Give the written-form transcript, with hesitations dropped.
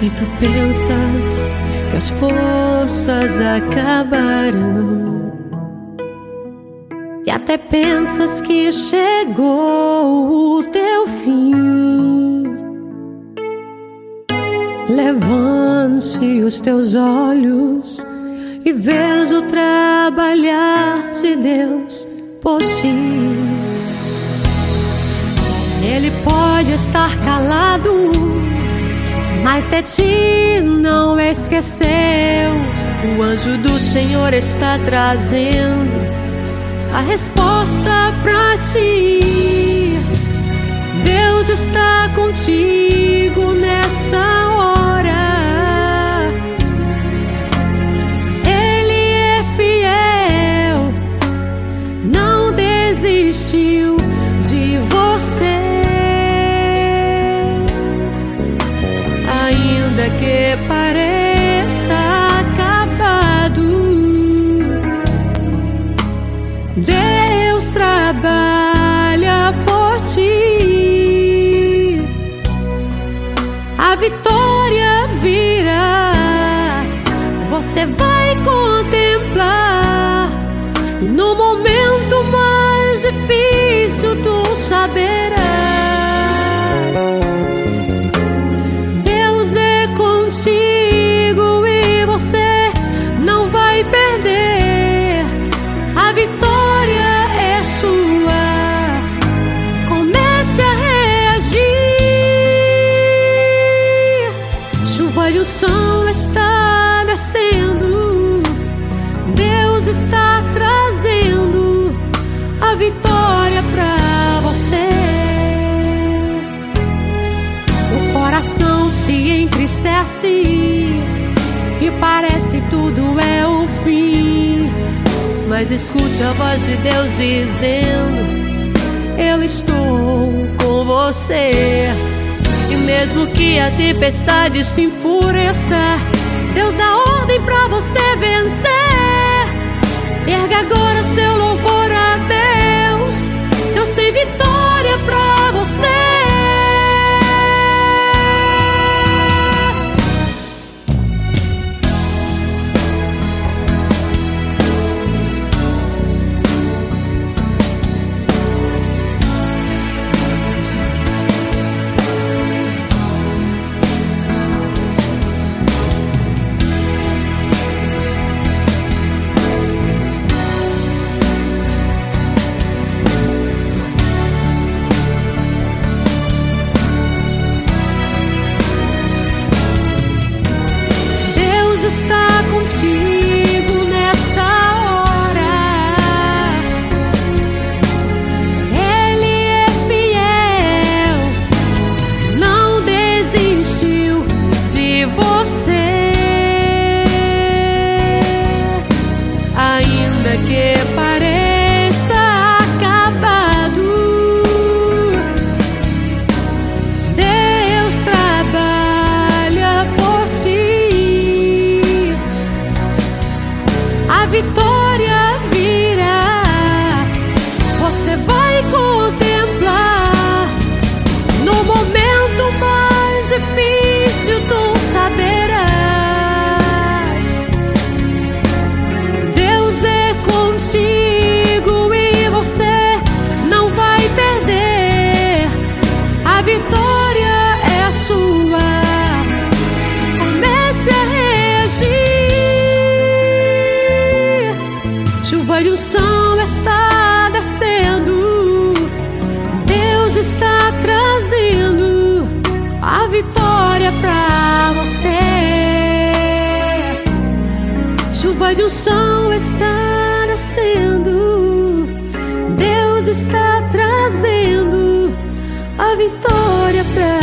Se tu pensas que as forças acabaram e até pensas que chegou o teu fim, levante os teus olhos e veja o trabalhar de Deus por ti. Ele pode estar calado, mas de ti não esqueceu. O anjo do Senhor está trazendo a resposta pra ti. Deus está contigo nessa hora. Ele é fiel, não desistiu de você. Ainda que pareça acabado, Deus trabalha por ti. A vitória virá, você vai contemplar. E no momento mais difícil tu saberás, Deus é contigo e você não vai perder. A vitória é sua, comece a reagir. Chuva e o sol está descendo, Deus está trazendo a vitória pra você. O coração se entristece e parece tudo é o fim, mas escute a voz de Deus dizendo: eu estou com você. E mesmo que a tempestade se enfureça, Deus dá ordem pra você vencer. Erga agora seu louvor a Deus, Deus tem vitória pra você. Está contigo nessa hora. Ele é fiel, não desistiu de você. Ainda que pareça acabado, Deus trabalha por ti. A vitória virá, você vai contemplar. No momento mais difícil tu saberás, Deus é contigo e você não vai perder. A vitória é sua, comece a reagir. Chuva e o sol está descendo, Deus está trazendo a vitória pra você. Chuva e o sol está descendo, Deus está trazendo a vitória pra